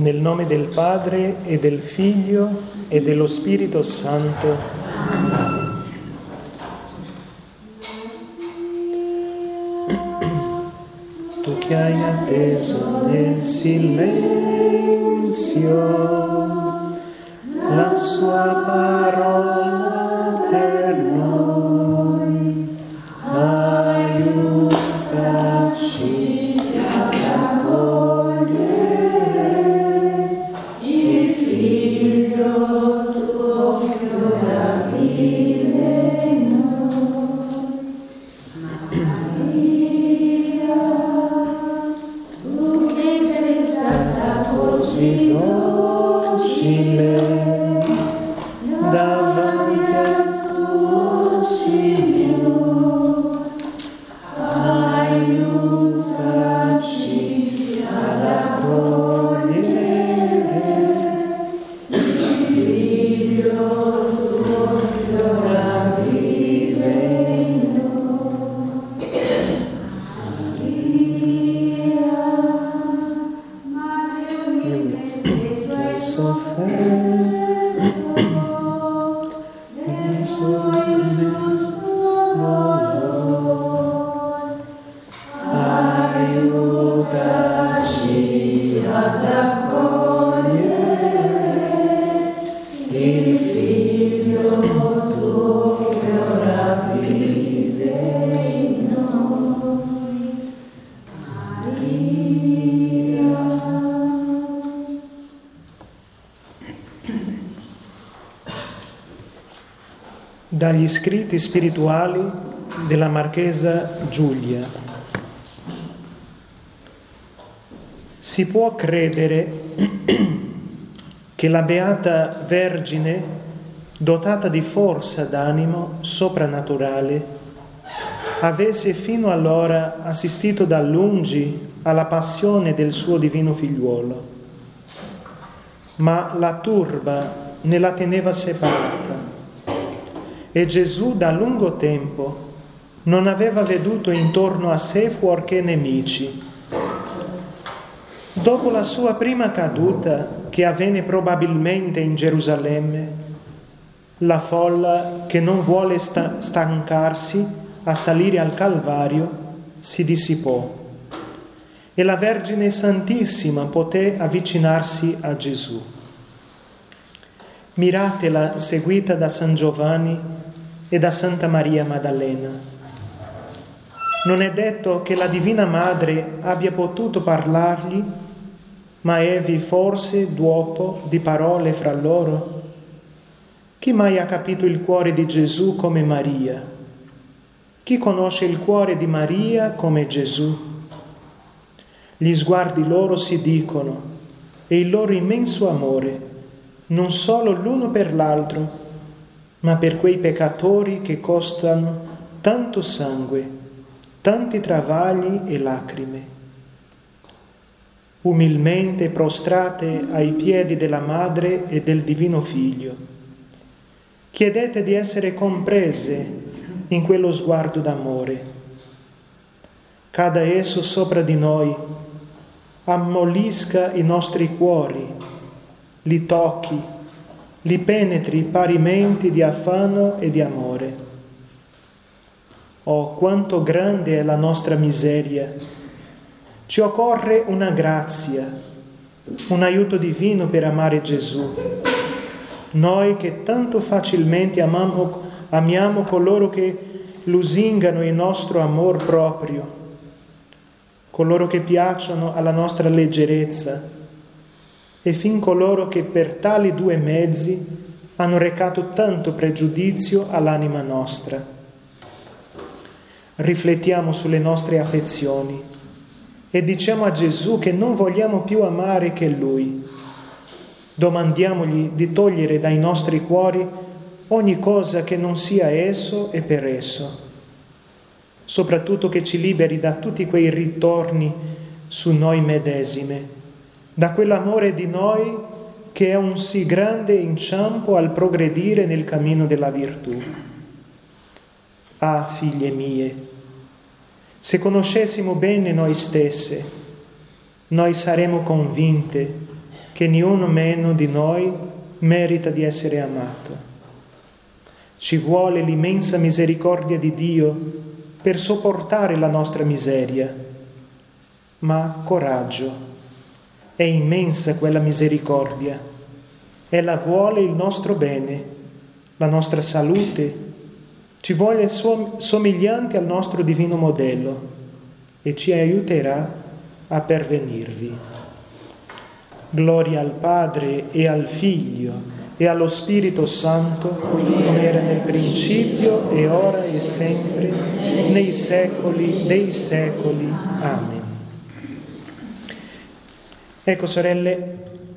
Nel nome del Padre e del Figlio e dello Spirito Santo. Amen. Tu che hai atteso nel silenzio la sua parola per noi, aiutaci ad accogliere il Figlio tuo che ora vive in noi. Maria, tu che sei stata così docile davanti al tuo Signore, aiutaci ad accogliere il Figlio tuo che ora vive in noi. Maria, che sofferto aiutaci ad accogliere il Figlio tuo che ora vive in noi. Maria. Dagli scritti spirituali della Marchesa Giulia. Si può credere che la Beata Vergine, dotata di forza d'animo soprannaturale, avesse fino allora assistito da lungi alla passione del suo divino figliuolo, ma la turba ne la teneva separata e Gesù da lungo tempo non aveva veduto intorno a sé fuorché nemici. Dopo la sua prima caduta, che avvenne probabilmente in Gerusalemme, la folla che non vuole stancarsi a salire al Calvario si dissipò e la Vergine Santissima poté avvicinarsi a Gesù. Miratela seguita da San Giovanni e da Santa Maria Maddalena. Non è detto che la Divina Madre abbia potuto parlargli, ma egli forse duopo di parole fra loro? Chi mai ha capito il cuore di Gesù come Maria? Chi conosce il cuore di Maria come Gesù? Gli sguardi loro si dicono e il loro immenso amore, non solo l'uno per l'altro, ma per quei peccatori che costano tanto sangue, tanti travagli e lacrime. Umilmente prostrate ai piedi della Madre e del Divino Figlio, chiedete di essere comprese in quello sguardo d'amore. Cada esso sopra di noi, ammollisca i nostri cuori, li tocchi, li penetri parimenti di affanno e di amore. Oh, quanto grande è la nostra miseria! Ci occorre una grazia, un aiuto divino per amare Gesù. Noi che tanto facilmente amiamo coloro che lusingano il nostro amor proprio, coloro che piacciono alla nostra leggerezza, e fin coloro che per tali due mezzi hanno recato tanto pregiudizio all'anima nostra. Riflettiamo sulle nostre affezioni e diciamo a Gesù che non vogliamo più amare che Lui. Domandiamogli di togliere dai nostri cuori ogni cosa che non sia esso e per esso. Soprattutto che ci liberi da tutti quei ritorni su noi medesime, da quell'amore di noi che è un sì grande inciampo al progredire nel cammino della virtù. Ah, figlie mie, se conoscessimo bene noi stesse, noi saremo convinte che niuno meno di noi merita di essere amato. Ci vuole l'immensa misericordia di Dio per sopportare la nostra miseria, ma coraggio, è immensa quella misericordia. Ella vuole il nostro bene, la nostra salute, ci vuole somiglianti al nostro divino modello e ci aiuterà a pervenirvi. Gloria al Padre e al Figlio e allo Spirito Santo, come era nel principio e ora e sempre, nei secoli dei secoli. Amen. Ecco, sorelle,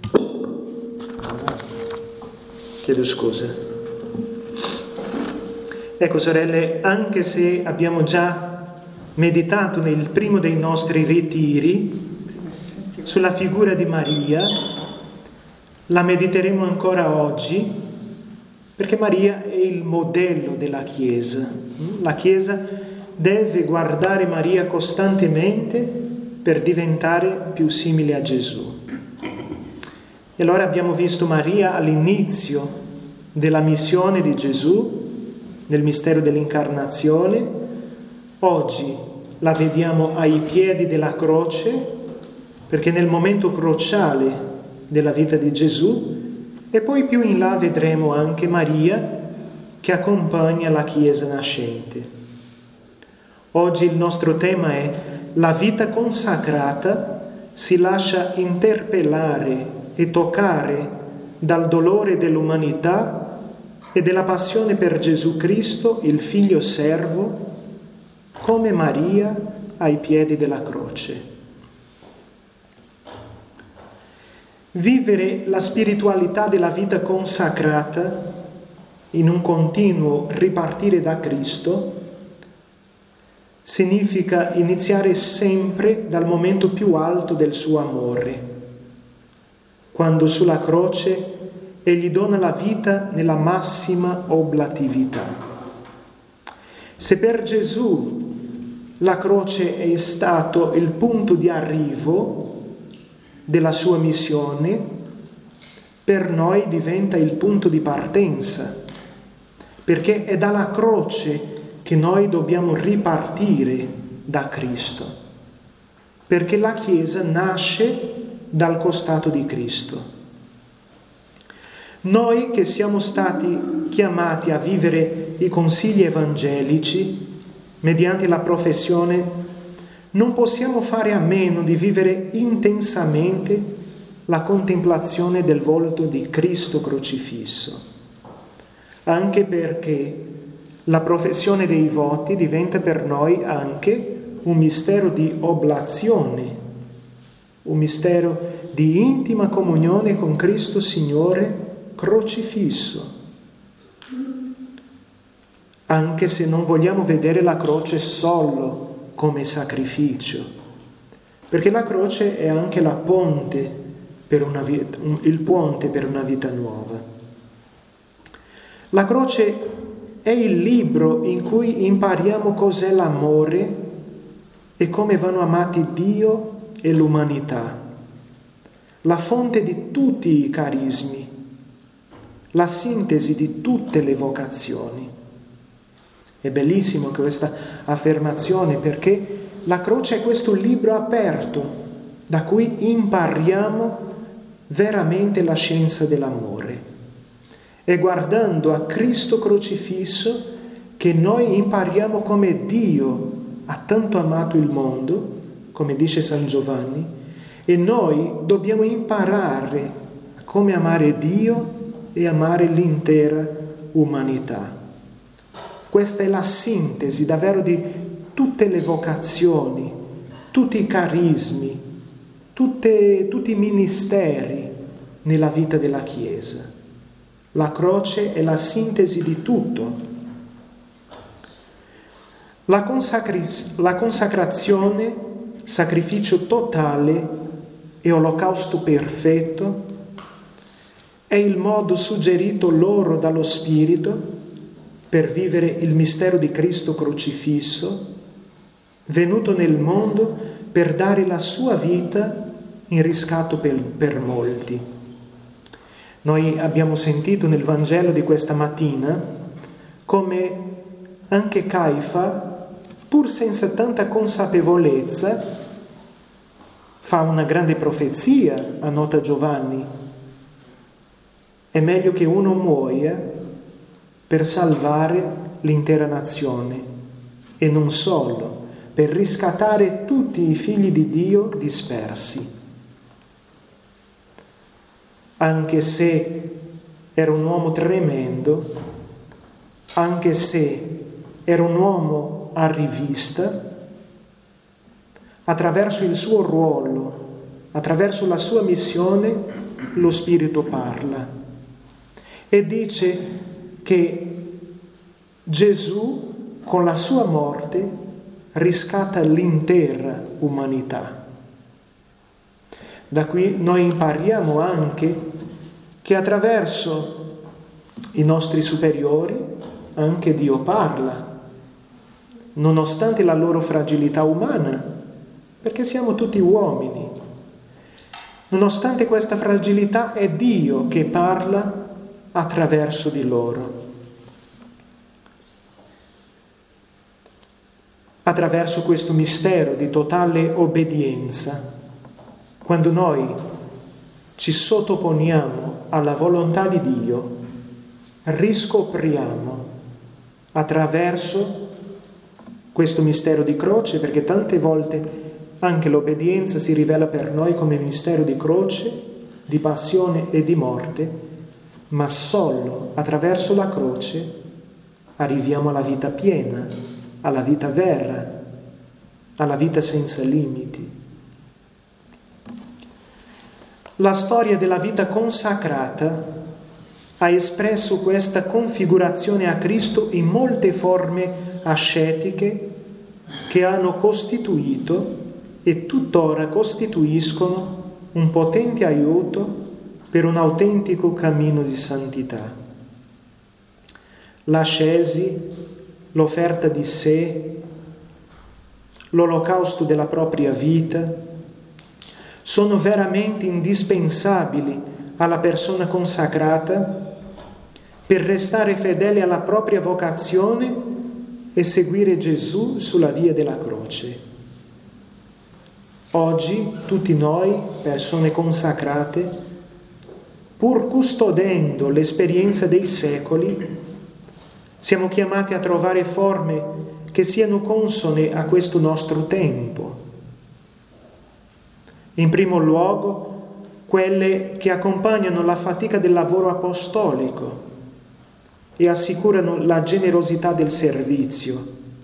chiedo scusa. Ecco, sorelle, anche se abbiamo già meditato nel primo dei nostri ritiri sulla figura di Maria, la mediteremo ancora oggi, perché Maria è il modello della Chiesa. La Chiesa deve guardare Maria costantemente per diventare più simile a Gesù. E allora abbiamo visto Maria all'inizio della missione di Gesù, nel mistero dell'incarnazione. Oggi la vediamo ai piedi della croce, perché nel momento cruciale della vita di Gesù, e poi più in là vedremo anche Maria che accompagna la Chiesa nascente. Oggi il nostro tema è: la vita consacrata si lascia interpellare e toccare dal dolore dell'umanità e della passione per Gesù Cristo, il Figlio servo, come Maria ai piedi della croce. Vivere la spiritualità della vita consacrata in un continuo ripartire da Cristo significa iniziare sempre dal momento più alto del suo amore, quando sulla croce egli dona la vita nella massima oblatività. Se per Gesù la croce è stato il punto di arrivo della sua missione, per noi diventa il punto di partenza, perché è dalla croce che noi dobbiamo ripartire da Cristo, perché la Chiesa nasce dal costato di Cristo. Noi che siamo stati chiamati a vivere i consigli evangelici mediante la professione, non possiamo fare a meno di vivere intensamente la contemplazione del volto di Cristo crocifisso, anche perché la professione dei voti diventa per noi anche un mistero di oblazione, un mistero di intima comunione con Cristo Signore crocifisso, anche se non vogliamo vedere la croce solo come sacrificio, perché la croce è anche la ponte per una vita, il ponte per una vita nuova. La croce è il libro in cui impariamo cos'è l'amore e come vanno amati Dio e l'umanità, la fonte di tutti i carismi, la sintesi di tutte le vocazioni. È bellissimo questa affermazione, perché la croce è questo libro aperto da cui impariamo veramente la scienza dell'amore. È guardando a Cristo crocifisso che noi impariamo come Dio ha tanto amato il mondo, come dice San Giovanni, e noi dobbiamo imparare come amare Dio e amare l'intera umanità. Questa è la sintesi davvero di tutte le vocazioni, tutti i carismi, tutti i ministeri nella vita della Chiesa. La croce è la sintesi di tutto. La consacrazione, sacrificio totale e olocausto perfetto, è il modo suggerito loro dallo Spirito per vivere il mistero di Cristo crocifisso, venuto nel mondo per dare la sua vita in riscatto per molti. Noi abbiamo sentito nel Vangelo di questa mattina come anche Caifa, pur senza tanta consapevolezza, fa una grande profezia, annota Giovanni. È meglio che uno muoia per salvare l'intera nazione, e non solo, per riscattare tutti i figli di Dio dispersi. Anche se era un uomo tremendo, anche se era un uomo a rivista, attraverso il suo ruolo, attraverso la sua missione, lo Spirito parla e dice che Gesù con la sua morte riscatta l'intera umanità. Da qui noi impariamo anche che attraverso i nostri superiori anche Dio parla, nonostante la loro fragilità umana, perché siamo tutti uomini. Nonostante questa fragilità è Dio che parla attraverso di loro. Attraverso questo mistero di totale obbedienza, quando noi ci sottoponiamo alla volontà di Dio, riscopriamo attraverso questo mistero di croce, perché tante volte anche l'obbedienza si rivela per noi come mistero di croce, di passione e di morte, ma solo attraverso la croce arriviamo alla vita piena, alla vita vera, alla vita senza limiti. La storia della vita consacrata ha espresso questa configurazione a Cristo in molte forme ascetiche che hanno costituito e tuttora costituiscono un potente aiuto per un autentico cammino di santità. L'ascesi, l'offerta di sé, l'olocausto della propria vita sono veramente indispensabili alla persona consacrata per restare fedele alla propria vocazione e seguire Gesù sulla via della croce. Oggi tutti noi, persone consacrate, pur custodendo l'esperienza dei secoli, siamo chiamati a trovare forme che siano consone a questo nostro tempo. In primo luogo, quelle che accompagnano la fatica del lavoro apostolico e assicurano la generosità del servizio.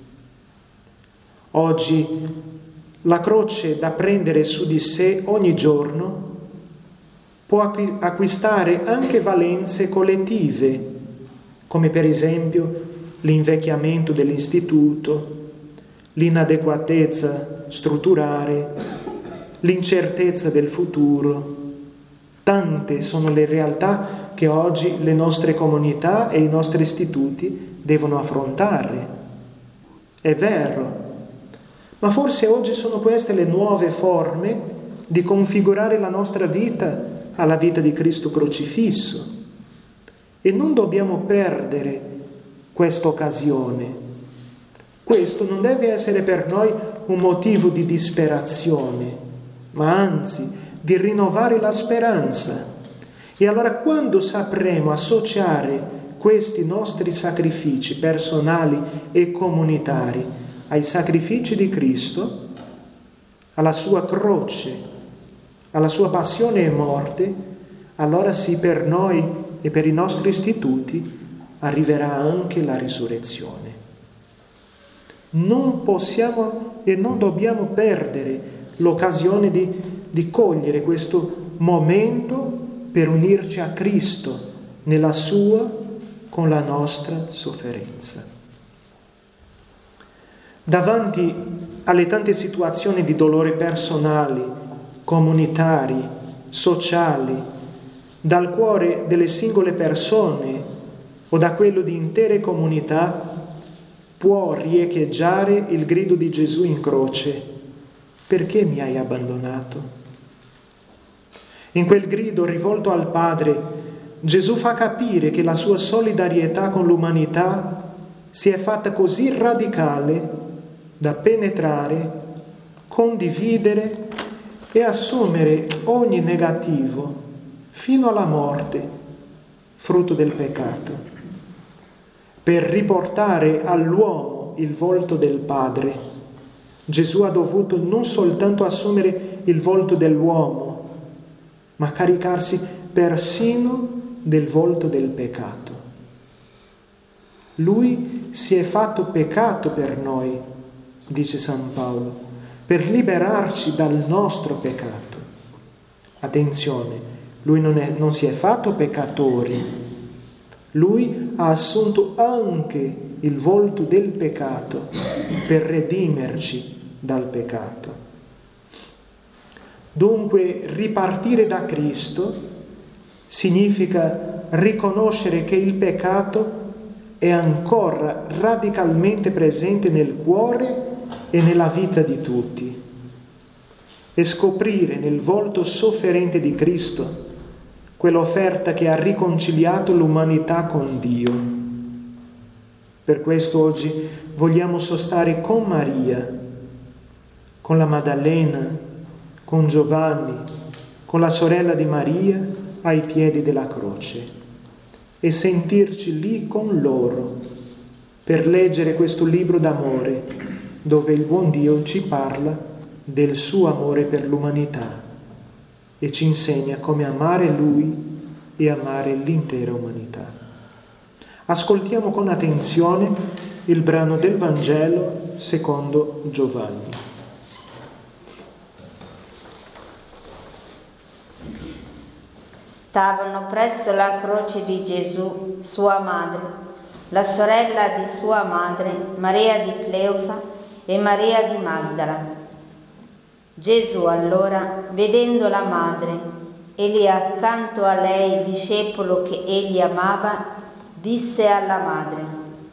Oggi la croce da prendere su di sé ogni giorno può acquistare anche valenze collettive, come per esempio l'invecchiamento dell'istituto, l'inadeguatezza strutturale, l'incertezza del futuro. Tante sono le realtà che oggi le nostre comunità e i nostri istituti devono affrontare. È vero, ma forse oggi sono queste le nuove forme di configurare la nostra vita alla vita di Cristo crocifisso. E non dobbiamo perdere questa occasione. Questo non deve essere per noi un motivo di disperazione, ma anzi di rinnovare la speranza. E allora quando sapremo associare questi nostri sacrifici personali e comunitari ai sacrifici di Cristo, alla sua croce, alla sua passione e morte, allora sì, per noi e per i nostri istituti arriverà anche la risurrezione. Non possiamo e non dobbiamo perdere l'occasione di cogliere questo momento per unirci a Cristo nella sua con la nostra sofferenza. Davanti alle tante situazioni di dolore personali, comunitari, sociali, dal cuore delle singole persone o da quello di intere comunità, può riecheggiare il grido di Gesù in croce: perché mi hai abbandonato? In quel grido rivolto al Padre, Gesù fa capire che la sua solidarietà con l'umanità si è fatta così radicale da penetrare, condividere e assumere ogni negativo fino alla morte, frutto del peccato, per riportare all'uomo il volto del Padre. Gesù ha dovuto non soltanto assumere il volto dell'uomo, ma caricarsi persino del volto del peccato. Lui si è fatto peccato per noi, dice San Paolo, per liberarci dal nostro peccato. Attenzione, lui non si è fatto peccatori, lui ha assunto anche il volto del peccato per redimerci dal peccato. Dunque, ripartire da Cristo significa riconoscere che il peccato è ancora radicalmente presente nel cuore e nella vita di tutti, e scoprire nel volto sofferente di Cristo quell'offerta che ha riconciliato l'umanità con Dio. Per questo oggi vogliamo sostare con Maria, con la Maddalena, con Giovanni, con la sorella di Maria ai piedi della croce e sentirci lì con loro per leggere questo libro d'amore dove il buon Dio ci parla del suo amore per l'umanità e ci insegna come amare Lui e amare l'intera umanità. Ascoltiamo con attenzione il brano del Vangelo secondo Giovanni. Stavano presso la croce di Gesù, sua madre, la sorella di sua madre, Maria di Cleofa e Maria di Magdala. Gesù allora, vedendo la madre e lì accanto a lei il discepolo che egli amava, disse alla madre: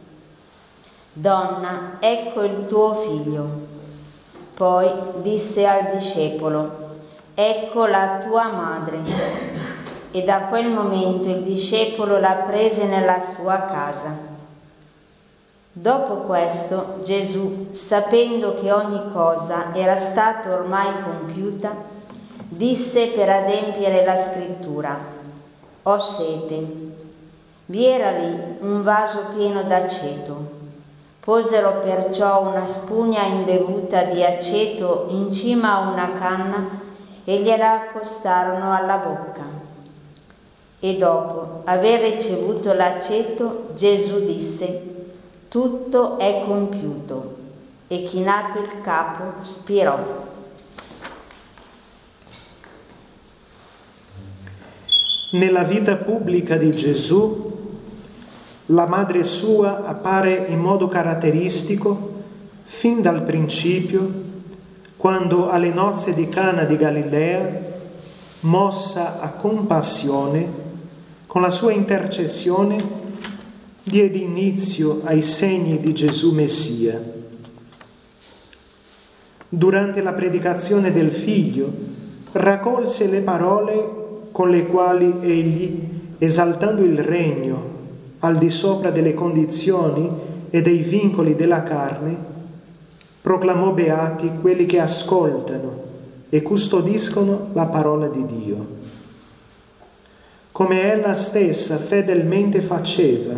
«Donna, ecco il tuo figlio». Poi disse al discepolo: «Ecco la tua madre». E da quel momento il discepolo la prese nella sua casa. Dopo questo Gesù, sapendo che ogni cosa era stata ormai compiuta, disse per adempiere la scrittura: «Ho sete». Vi era lì un vaso pieno d'aceto. Posero perciò una spugna imbevuta di aceto in cima a una canna e gliela accostarono alla bocca. E dopo aver ricevuto l'aceto, Gesù disse: «Tutto è compiuto», e chinato il capo spirò. Nella vita pubblica di Gesù, la madre sua appare in modo caratteristico fin dal principio, quando alle nozze di Cana di Galilea, mossa a compassione, con la sua intercessione diede inizio ai segni di Gesù Messia. Durante la predicazione del Figlio, raccolse le parole con le quali egli, esaltando il regno al di sopra delle condizioni e dei vincoli della carne, proclamò beati quelli che ascoltano e custodiscono la parola di Dio, come ella stessa fedelmente faceva.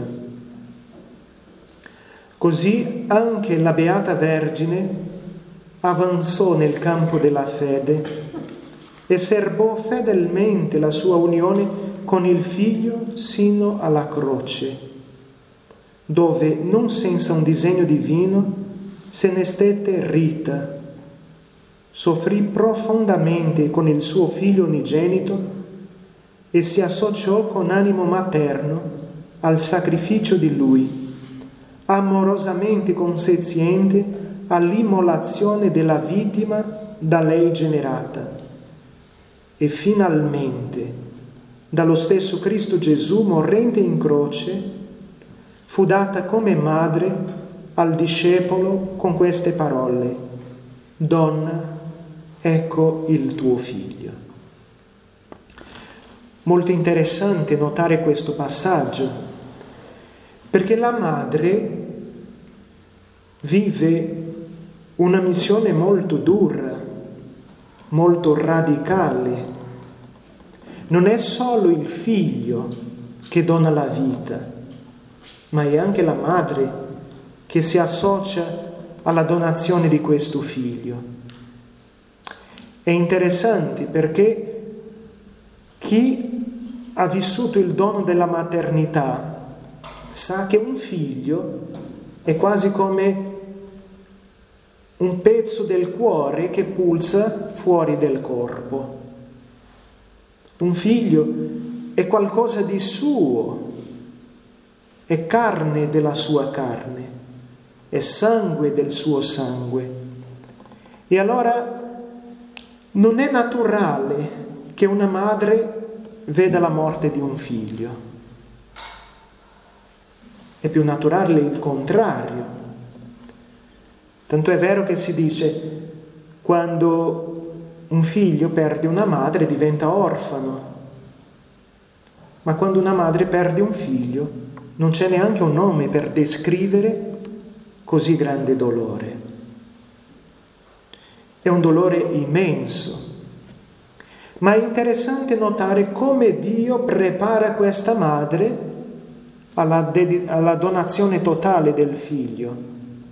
Così anche la Beata Vergine avanzò nel campo della fede e serbò fedelmente la sua unione con il Figlio sino alla croce, dove, non senza un disegno divino, se ne stette ritta, soffrì profondamente con il suo Figlio unigenito e si associò con animo materno al sacrificio di Lui, amorosamente consenziente all'immolazione della vittima da lei generata. E finalmente, dallo stesso Cristo Gesù, morente in croce, fu data come madre al discepolo con queste parole: «Donna, ecco il tuo figlio». Molto interessante notare questo passaggio, perché la madre vive una missione molto dura, molto radicale. Non è solo il figlio che dona la vita, ma è anche la madre che si associa alla donazione di questo figlio. È interessante perché chi ha vissuto il dono della maternità sa che un figlio è quasi come un pezzo del cuore che pulsa fuori del corpo. Un figlio è qualcosa di suo, è carne della sua carne, è sangue del suo sangue. E allora non è naturale che una madre veda la morte di un figlio. È più naturale il contrario. Tanto è vero che si dice, quando un figlio perde una madre diventa orfano, ma quando una madre perde un figlio non c'è neanche un nome per descrivere così grande dolore. È un dolore immenso, ma è interessante notare come Dio prepara questa madre alla donazione totale del figlio.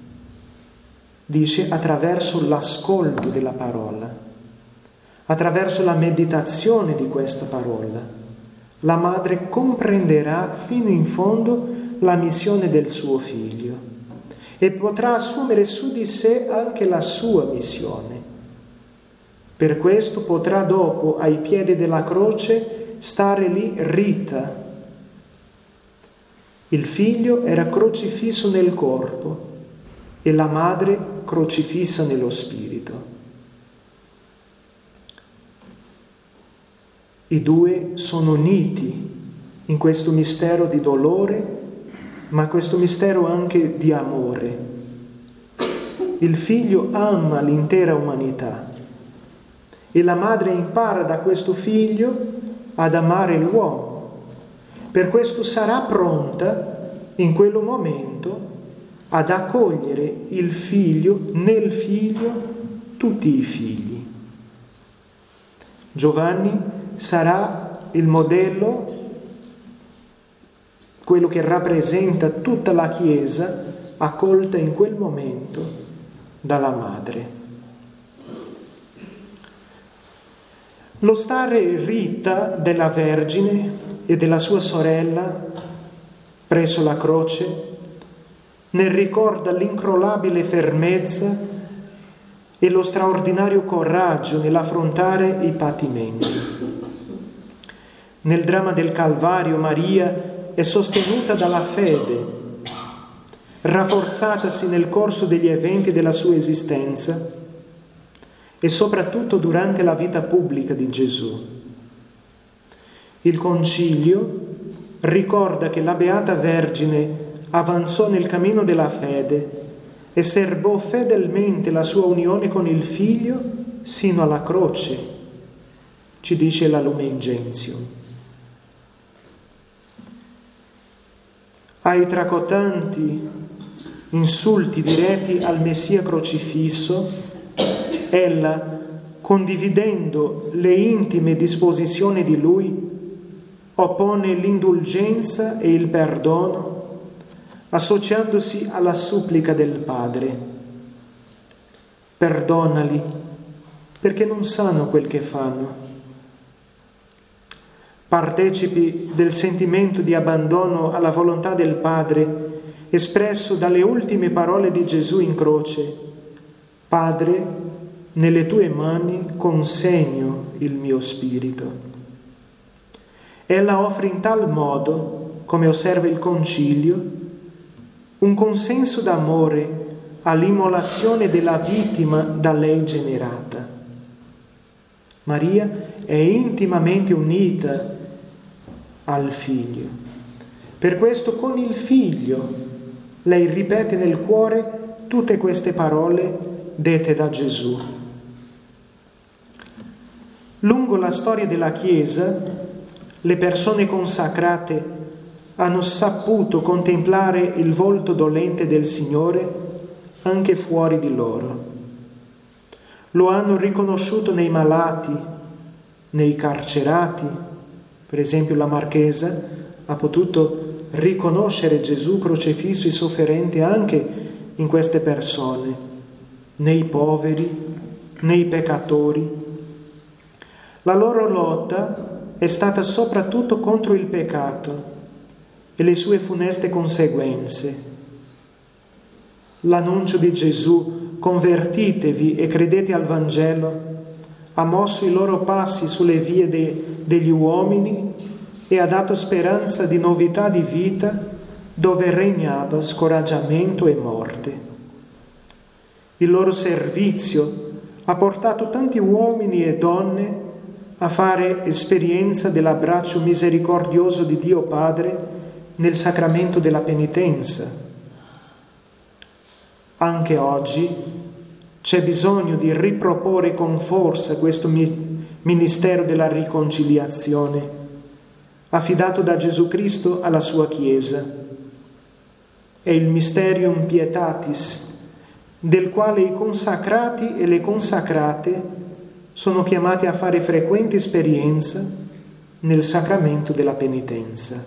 Dice attraverso l'ascolto della parola, attraverso la meditazione di questa parola, la madre comprenderà fino in fondo la missione del suo figlio e potrà assumere su di sé anche la sua missione. Per questo potrà dopo, ai piedi della croce, stare lì Rita. Il figlio era crocifisso nel corpo e la madre crocifissa nello spirito. I due sono uniti in questo mistero di dolore, ma questo mistero anche di amore. Il figlio ama l'intera umanità e la madre impara da questo figlio ad amare l'uomo. Per questo sarà pronta in quel momento ad accogliere il figlio, nel figlio, tutti i figli. Giovanni sarà il modello, quello che rappresenta tutta la Chiesa accolta in quel momento dalla madre. Lo stare Rita della Vergine e della sua sorella presso la croce ne ricorda l'incrollabile fermezza e lo straordinario coraggio nell'affrontare i patimenti. Nel dramma del Calvario Maria è sostenuta dalla fede, rafforzatasi nel corso degli eventi della sua esistenza e soprattutto durante la vita pubblica di Gesù. Il Concilio ricorda che la Beata Vergine avanzò nel cammino della fede e serbò fedelmente la sua unione con il Figlio sino alla croce, ci dice la Lumen Gentium. Ai tracotanti insulti diretti al Messia crocifisso, ella, condividendo le intime disposizioni di Lui, oppone l'indulgenza e il perdono, associandosi alla supplica del Padre. Perdonali, perché non sanno quel che fanno. Partecipi del sentimento di abbandono alla volontà del Padre, espresso dalle ultime parole di Gesù in croce: Padre, nelle tue mani consegno il mio spirito. Ella offre in tal modo, come osserva il Concilio, un consenso d'amore all'immolazione della vittima da lei generata. Maria è intimamente unita al Figlio. Per questo con il Figlio lei ripete nel cuore tutte queste parole dette da Gesù. Lungo la storia della Chiesa, le persone consacrate hanno saputo contemplare il volto dolente del Signore anche fuori di loro. Lo hanno riconosciuto nei malati, nei carcerati. Per esempio la Marchesa ha potuto riconoscere Gesù crocifisso e sofferente anche in queste persone, nei poveri, nei peccatori. La loro lotta è stata soprattutto contro il peccato e le sue funeste conseguenze. L'annuncio di Gesù, convertitevi e credete al Vangelo, ha mosso i loro passi sulle vie degli uomini e ha dato speranza di novità di vita dove regnava scoraggiamento e morte. Il loro servizio ha portato tanti uomini e donne a fare esperienza dell'abbraccio misericordioso di Dio Padre nel sacramento della penitenza. Anche oggi c'è bisogno di riproporre con forza questo ministero della riconciliazione, affidato da Gesù Cristo alla sua Chiesa. È il Mysterium Pietatis, del quale i consacrati e le consacrate sono chiamati a fare frequente esperienza nel sacramento della penitenza.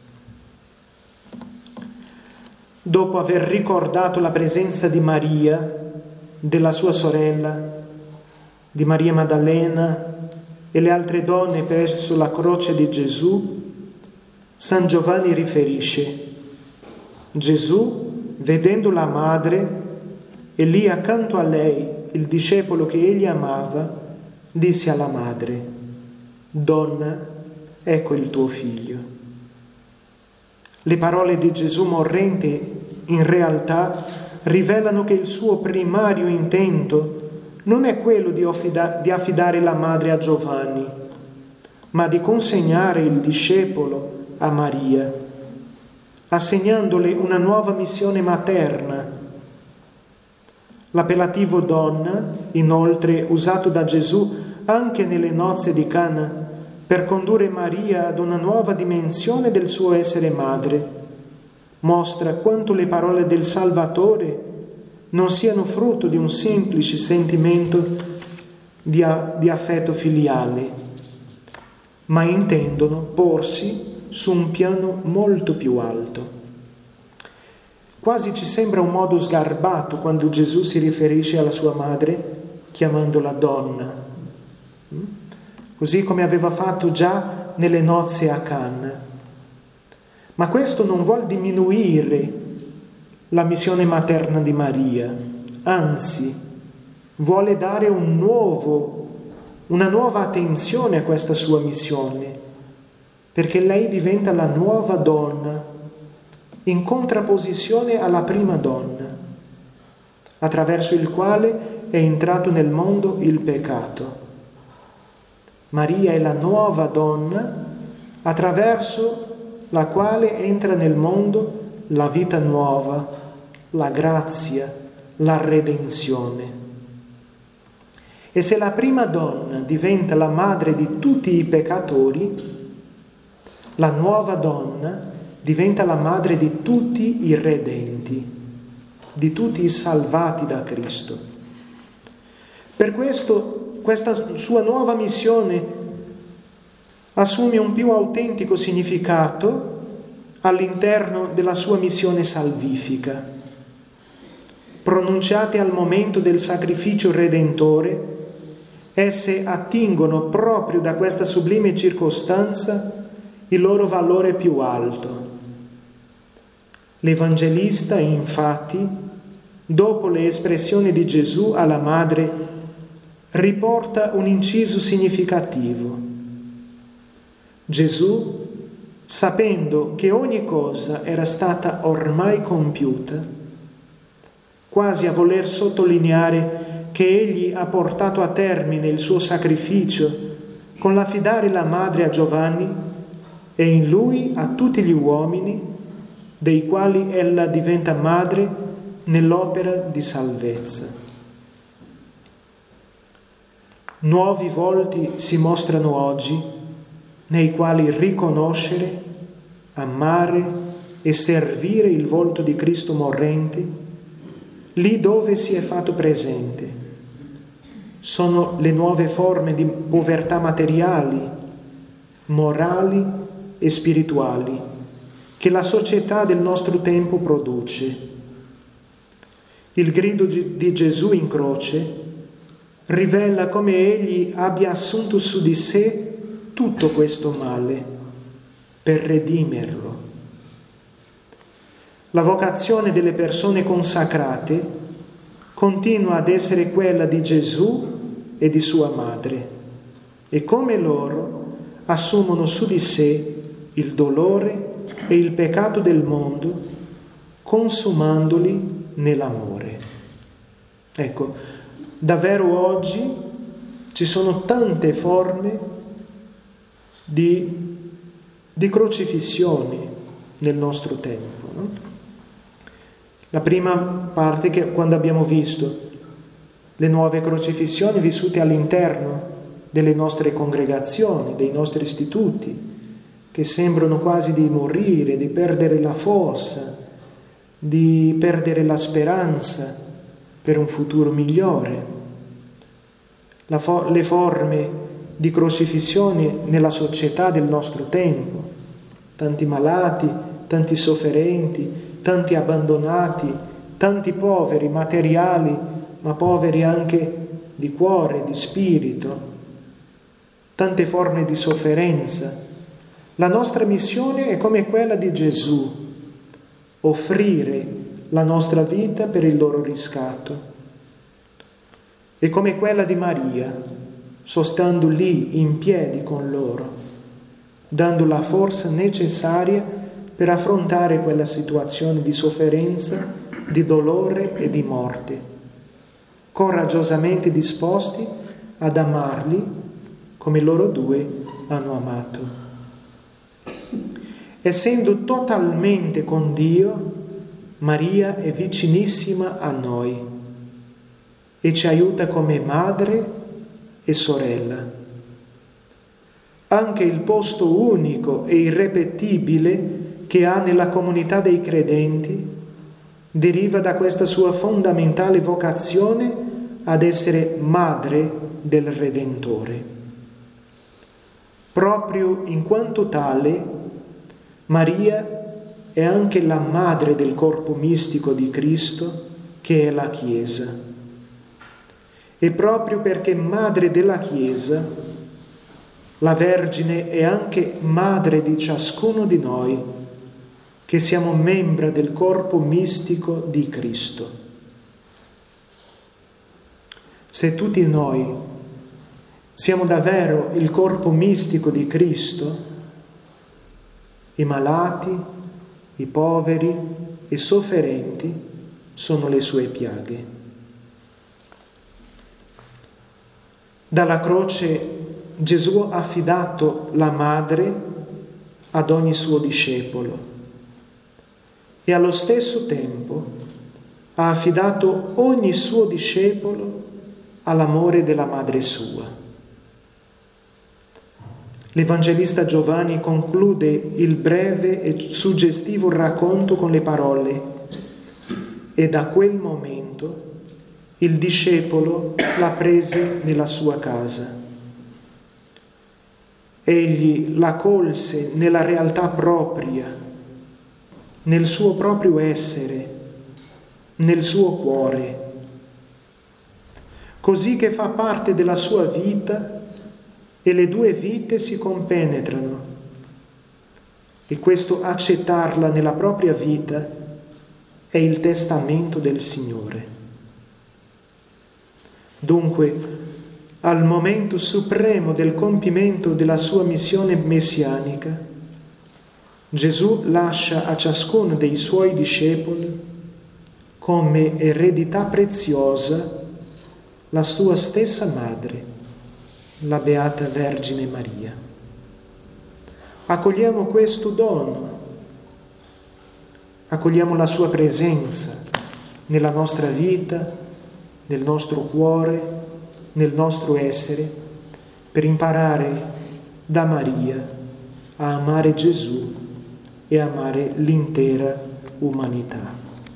Dopo aver ricordato la presenza di Maria, della sua sorella, di Maria Maddalena e le altre donne presso la croce di Gesù, San Giovanni riferisce: Gesù, vedendo la madre e lì accanto a lei il discepolo che egli amava, disse alla madre: Donna, ecco il tuo figlio. Le parole di Gesù morrente in realtà rivelano che il suo primario intento non è quello di affidare la madre a Giovanni, ma di consegnare il discepolo a Maria, assegnandole una nuova missione materna. L'appellativo donna, inoltre usato da Gesù anche nelle nozze di Cana, per condurre Maria ad una nuova dimensione del suo essere madre, mostra quanto le parole del Salvatore non siano frutto di un semplice sentimento di affetto filiale, ma intendono porsi su un piano molto più alto. Quasi ci sembra un modo sgarbato quando Gesù si riferisce alla sua madre chiamandola donna, così come aveva fatto già nelle nozze a Cana. Ma questo non vuol diminuire la missione materna di Maria, anzi, vuole dare una nuova attenzione a questa sua missione, perché lei diventa la nuova donna, in contrapposizione alla prima donna, attraverso il quale è entrato nel mondo il peccato. Maria è la nuova donna attraverso la quale entra nel mondo la vita nuova, la grazia, la redenzione. E se la prima donna diventa la madre di tutti i peccatori, la nuova donna diventa la madre di tutti i redenti, di tutti i salvati da Cristo. Per questo questa sua nuova missione assume un più autentico significato all'interno della sua missione salvifica. Pronunciate al momento del sacrificio redentore, esse attingono proprio da questa sublime circostanza il loro valore più alto. L'Evangelista, infatti, dopo le espressioni di Gesù alla madre, riporta un inciso significativo. Gesù, sapendo che ogni cosa era stata ormai compiuta, quasi a voler sottolineare che egli ha portato a termine il suo sacrificio con l'affidare la madre a Giovanni e in lui a tutti gli uomini, dei quali ella diventa madre nell'opera di salvezza. Nuovi volti si mostrano oggi nei quali riconoscere, amare e servire il volto di Cristo morrente, lì dove si è fatto presente. Sono le nuove forme di povertà materiali, morali e spirituali che la società del nostro tempo produce. Il grido di Gesù in croce rivela come egli abbia assunto su di sé tutto questo male per redimerlo. La vocazione delle persone consacrate continua ad essere quella di Gesù e di sua madre, e come loro assumono su di sé il dolore e il peccato del mondo, consumandoli nell'amore. Ecco, davvero oggi ci sono tante forme di crocifissioni nel nostro tempo, no? La prima parte, che quando abbiamo visto le nuove crocifissioni vissute all'interno delle nostre congregazioni, dei nostri istituti, che sembrano quasi di morire, di perdere la forza, di perdere la speranza per un futuro migliore. Le forme di crocifissione nella società del nostro tempo, tanti malati, tanti sofferenti, tanti abbandonati, tanti poveri materiali, ma poveri anche di cuore, di spirito, tante forme di sofferenza. La nostra missione è come quella di Gesù: offrire la nostra vita per il loro riscatto. È come quella di Maria, sostando lì in piedi con loro, dando la forza necessaria per affrontare quella situazione di sofferenza, di dolore e di morte, coraggiosamente disposti ad amarli come loro due hanno amato. Essendo totalmente con Dio, Maria è vicinissima a noi e ci aiuta come madre e sorella. Anche il posto unico e irripetibile che ha nella comunità dei credenti deriva da questa sua fondamentale vocazione ad essere madre del Redentore. Proprio in quanto tale, Maria è anche la madre del corpo mistico di Cristo, che è la Chiesa. E proprio perché madre della Chiesa, la Vergine è anche madre di ciascuno di noi, che siamo membra del corpo mistico di Cristo. Se tutti noi siamo davvero il corpo mistico di Cristo, i malati, i poveri, i sofferenti sono le sue piaghe. Dalla croce Gesù ha affidato la madre ad ogni suo discepolo e allo stesso tempo ha affidato ogni suo discepolo all'amore della madre sua. L'Evangelista Giovanni conclude il breve e suggestivo racconto con le parole: e da quel momento il discepolo la prese nella sua casa. Egli la colse nella realtà propria, nel suo proprio essere, nel suo cuore, così che fa parte della sua vita e le due vite si compenetrano. E questo accettarla nella propria vita è il testamento del Signore. Dunque, al momento supremo del compimento della sua missione messianica, Gesù lascia a ciascuno dei suoi discepoli come eredità preziosa la sua stessa madre, la Beata Vergine Maria. Accogliamo questo dono, accogliamo la sua presenza nella nostra vita, nel nostro cuore, nel nostro essere, per imparare da Maria a amare Gesù e amare l'intera umanità.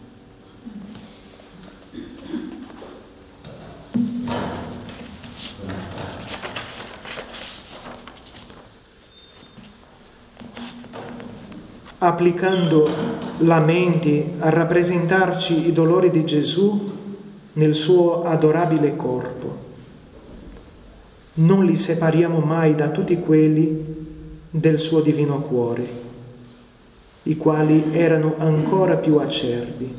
Applicando la mente a rappresentarci i dolori di Gesù nel suo adorabile corpo, non li separiamo mai da tutti quelli del suo divino cuore, i quali erano ancora più acerbi.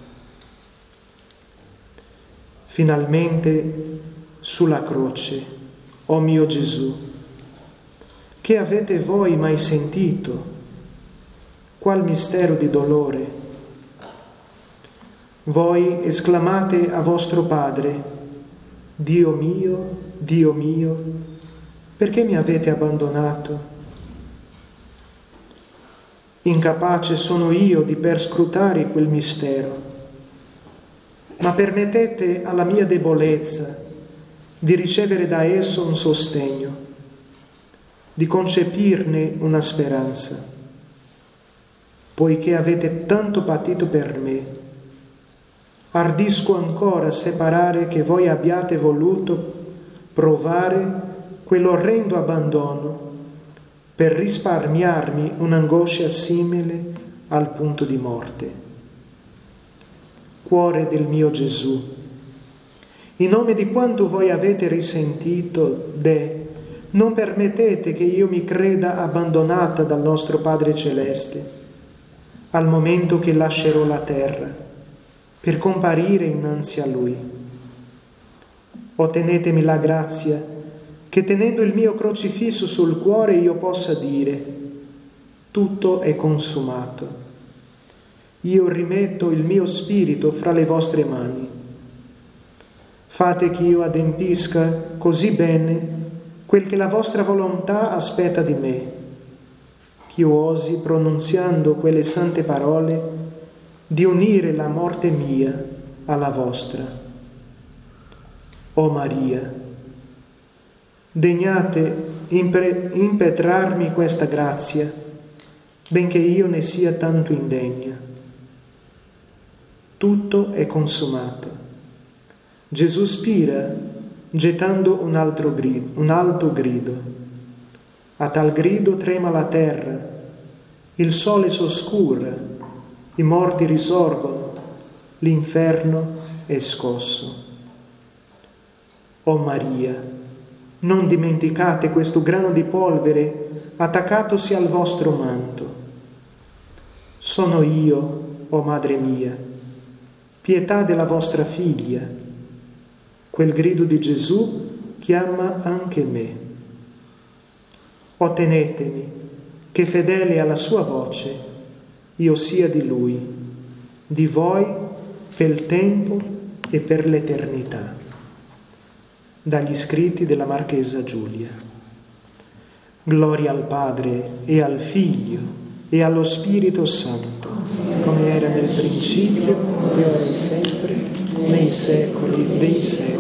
Finalmente, sulla croce, o mio Gesù, che avete voi mai sentito? Qual mistero di dolore? Voi esclamate a vostro Padre: Dio mio, perché mi avete abbandonato? Incapace sono io di perscrutare quel mistero, ma permettete alla mia debolezza di ricevere da esso un sostegno, di concepirne una speranza. Poiché avete tanto patito per me, ardisco ancora separare che voi abbiate voluto provare quell'orrendo abbandono per risparmiarmi un'angoscia simile al punto di morte. Cuore del mio Gesù, in nome di quanto voi avete risentito, non permettete che io mi creda abbandonata dal nostro Padre Celeste, al momento che lascerò la terra, per comparire innanzi a Lui. Ottenetemi la grazia che, tenendo il mio crocifisso sul cuore, io possa dire: tutto è consumato. Io rimetto il mio spirito fra le vostre mani. Fate che io adempisca così bene quel che la vostra volontà aspetta di me, io osi, pronunziando quelle sante parole, di unire la morte mia alla vostra. O Maria, degnate impetrarmi questa grazia, benché io ne sia tanto indegna. Tutto è consumato. Gesù spira, gettando un alto grido. A tal grido trema la terra, il sole s'oscura, i morti risorgono, l'inferno è scosso. O Maria, non dimenticate questo grano di polvere attaccatosi al vostro manto. Sono io, o Madre mia, pietà della vostra figlia. Quel grido di Gesù chiama anche me. Ottenetemi che, fedele alla sua voce, io sia di Lui, di voi per il tempo e per l'eternità. Dagli scritti della Marchesa Giulia. Gloria al Padre e al Figlio e allo Spirito Santo, come era nel principio e ora e sempre, nei secoli dei secoli.